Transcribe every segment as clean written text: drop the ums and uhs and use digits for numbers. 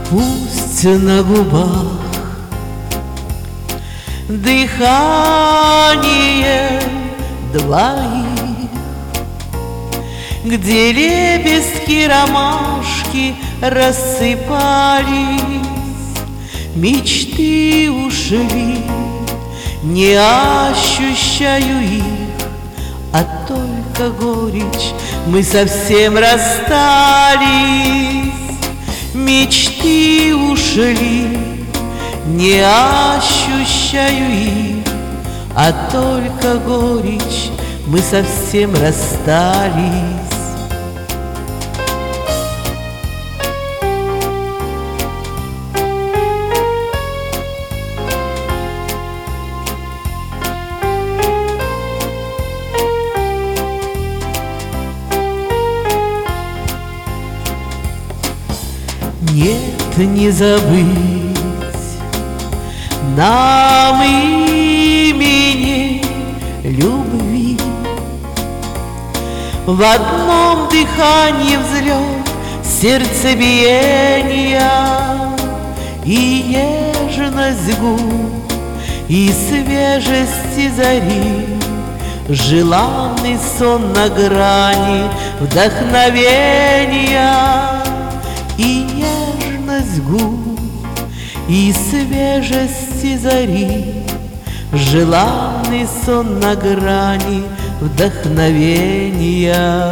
Пусть на губах дыхание двоих, где лепестки ромашки рассыпались, мечты ушли, не ощущаю их, а только горечь, мы совсем расстались. Мечты ушли, не ощущаю их, а только горечь, мы совсем расстались. Нет, не забыть нам имени любви. В одном дыхании взлет сердцебиения и нежность губ, и свежести зари, желанный сон на грани вдохновения. И нежность губ, и свежести зари, желанный сон на грани вдохновения.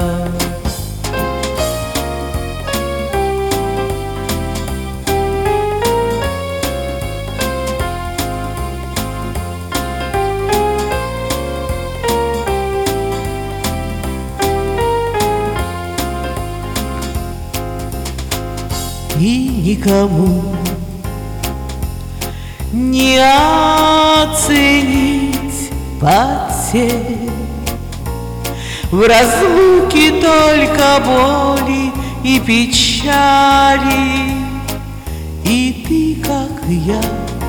И никому не оценить потерь, в разлуке только боли и печали. И ты, как я,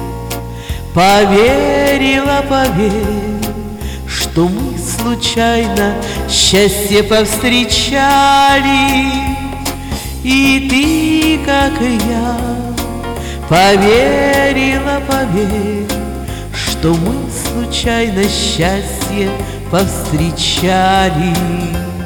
поверила, поверь, что мы случайно счастье повстречали. И ты, как я, поверила, поверь, что мы случайно счастье повстречали.